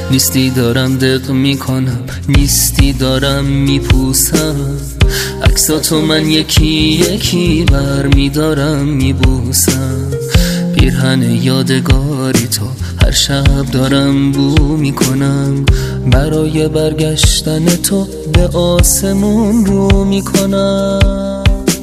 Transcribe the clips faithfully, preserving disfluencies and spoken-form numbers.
نیستی دارم دق میکنم، نیستی دارم میپوسم، عکساتو من یکی یکی بر میدارم میبوسم. پیرهن یادگاری تو هر شب دارم بو میکنم، برای برگشتن تو به آسمون رو میکنم.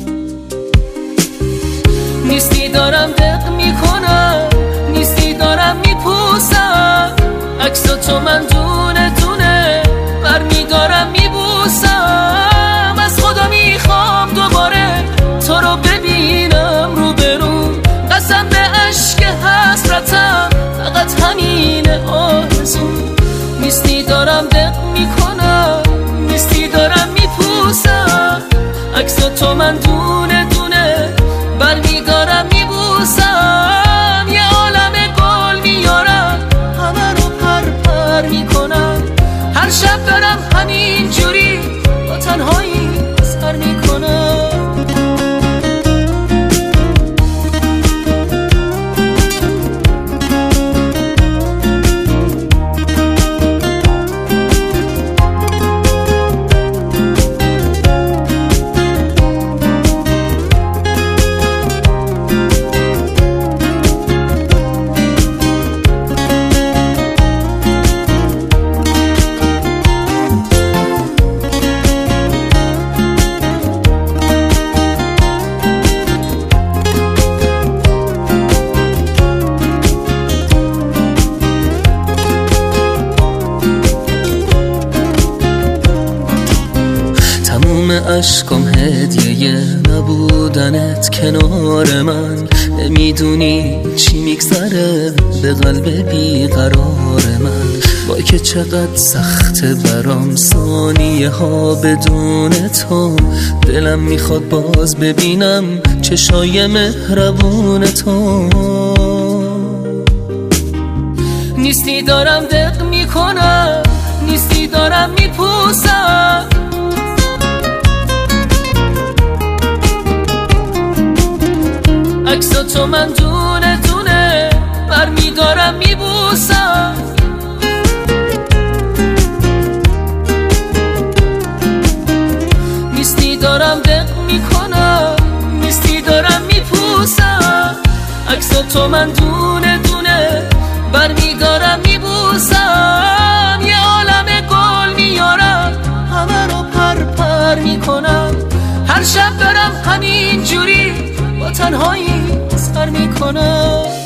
نیستی دارم دق میکنم، نیستی دارم میپوسم، عکساتو من دونه دونه بر میدارم میبوسم. از خدا میخوام دوباره تو رو ببینم رو برون، قسم به عشق حسرتم فقط همین آرزو. نیستی دارم دق میکنم، نیستی دارم میپوسم، عکساتو من دونه دونه بر میدارم میبوسم. یه عالم گل میارم همه رو پر پر میکنم، هر شب دارم همین جوری با تنهایی سر میکنم. عشقم هدیه نبودنت کنار من، نمیدونی چی میگذره به قلب بیقرار من. وای که چقدر سخته برام ثانیه ها بدون تو، دلم میخواد باز ببینم چشای مهربون تو. نیستی دارم دق میکنم، نیستی دارم میپوسم، عکساتو من دونه دونه بر میدارم میبوسم. نیستی دارم دق میکنم، نیستی دارم میپوسم، عکساتو من دونه دونه بر میدارم میبوسم. یه عالم گل میارم همه رو پر پر میکنم، هر شب دارم همین جوری با تنهایی سر میکنم.